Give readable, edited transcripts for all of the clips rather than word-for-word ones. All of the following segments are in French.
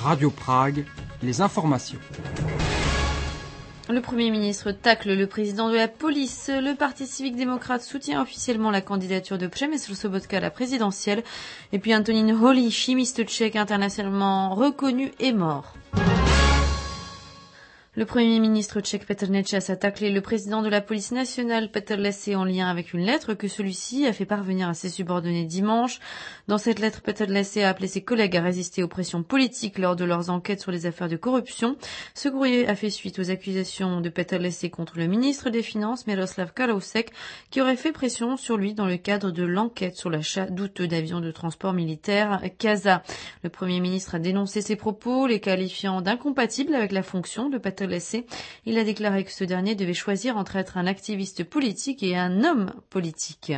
Radio Prague, les informations. Le Premier ministre tacle le président de la police. Le Parti civique démocrate soutient officiellement la candidature de Přemysl Sobotka à la présidentielle. Et puis Antonín Holý, chimiste tchèque internationalement reconnu, est mort. Le Premier ministre tchèque Petr Nečas a taclé le président de la police nationale Petr Lessé en lien avec une lettre que celui-ci a fait parvenir à ses subordonnés dimanche. Dans cette lettre, Petr Lessé a appelé ses collègues à résister aux pressions politiques lors de leurs enquêtes sur les affaires de corruption. Ce courrier a fait suite aux accusations de Petr Lessé contre le ministre des Finances Miroslav Kalousek qui aurait fait pression sur lui dans le cadre de l'enquête sur l'achat douteux d'avions de transport militaire CASA. Le Premier ministre a dénoncé ces propos, les qualifiant d'incompatibles avec la fonction de Petr Lessé. Il a déclaré que ce dernier devait choisir entre être un activiste politique et un homme politique.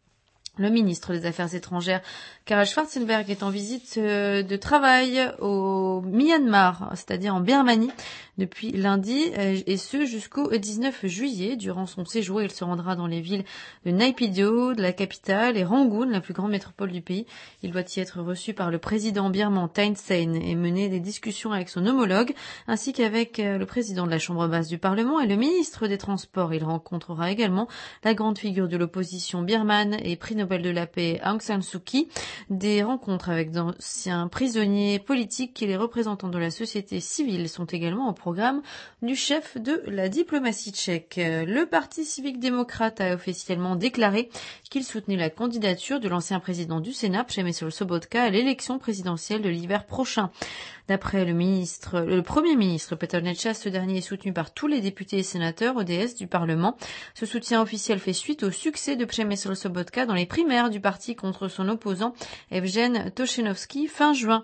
Le ministre des Affaires étrangères, Karel Schwarzenberg, est en visite de travail au Myanmar, c'est-à-dire en Birmanie, depuis lundi, et ce jusqu'au 19 juillet. Durant son séjour, il se rendra dans les villes de Naypyidaw, de la capitale, et Rangoon, la plus grande métropole du pays. Il doit y être reçu par le président birman Thein Sein et mener des discussions avec son homologue, ainsi qu'avec le président de la Chambre basse du Parlement et le ministre des Transports. Il rencontrera également la grande figure de l'opposition birmane et prix Nobel de la paix Aung San Suu Kyi, des rencontres avec d'anciens prisonniers politiques et les représentants de la société civile sont également au programme du chef de la diplomatie tchèque. Le Parti civique démocrate a officiellement déclaré qu'il soutenait la candidature de l'ancien président du Sénat, Přemysl Sobotka, à l'élection présidentielle de l'hiver prochain. D'après le Premier ministre Petr Nečas, ce dernier est soutenu par tous les députés et sénateurs ODS du Parlement. Ce soutien officiel fait suite au succès de Přemysl Sobotka dans les primaires du parti contre son opposant Evgen Tošenovský fin juin.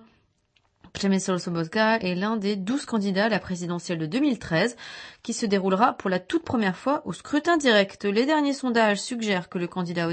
Přemysl Sobotka est l'un des 12 candidats à la présidentielle de 2013 qui se déroulera pour la toute première fois au scrutin direct. Les derniers sondages suggèrent que le candidat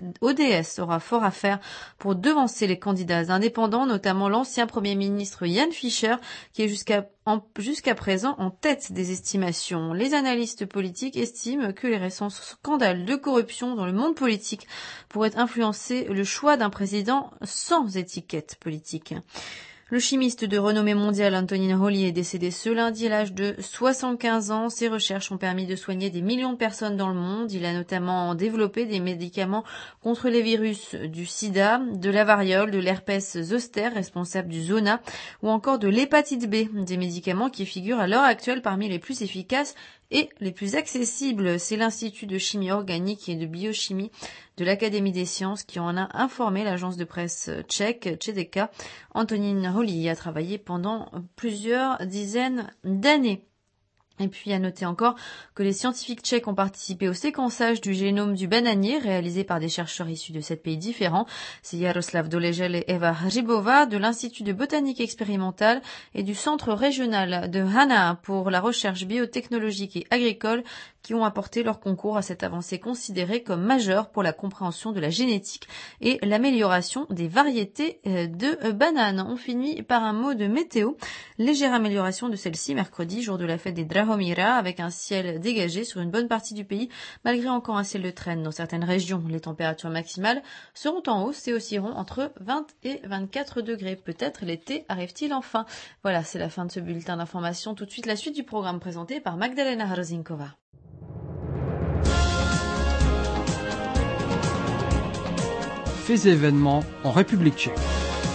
ODS aura fort à faire pour devancer les candidats indépendants, notamment l'ancien Premier ministre Jan Fischer qui est jusqu'à présent en tête des estimations. Les analystes politiques estiment que les récents scandales de corruption dans le monde politique pourraient influencer le choix d'un président sans étiquette politique. Le chimiste de renommée mondiale Antonín Holý est décédé ce lundi à l'âge de 75 ans. Ses recherches ont permis de soigner des millions de personnes dans le monde. Il a notamment développé des médicaments contre les virus du sida, de la variole, de l'herpès zoster, responsable du zona, ou encore de l'hépatite B, des médicaments qui figurent à l'heure actuelle parmi les plus efficaces et les plus accessibles. C'est l'Institut de chimie organique et de biochimie de l'Académie des sciences qui en a informé l'agence de presse tchèque, Četeka. Antonín Holý a travaillé pendant plusieurs dizaines d'années. Et puis à noter encore que les scientifiques tchèques ont participé au séquençage du génome du bananier réalisé par des chercheurs issus de 7 pays différents. C'est Jaroslav Doležel et Eva Hřibová de l'Institut de botanique expérimentale et du Centre régional de Hana pour la recherche biotechnologique et agricole qui ont apporté leur concours à cette avancée considérée comme majeure pour la compréhension de la génétique et l'amélioration des variétés de bananes. On finit par un mot de météo. Légère amélioration de celle-ci mercredi, jour de la fête des Drahomira, avec un ciel dégagé sur une bonne partie du pays, malgré encore un ciel de traîne dans certaines régions. Les températures maximales seront en hausse et oscilleront entre 20 et 24 degrés. Peut-être l'été arrive-t-il enfin. Voilà, c'est la fin de ce bulletin d'information. Tout de suite, la suite du programme présenté par Magdalena Harozinkova. Faits et événements en République tchèque.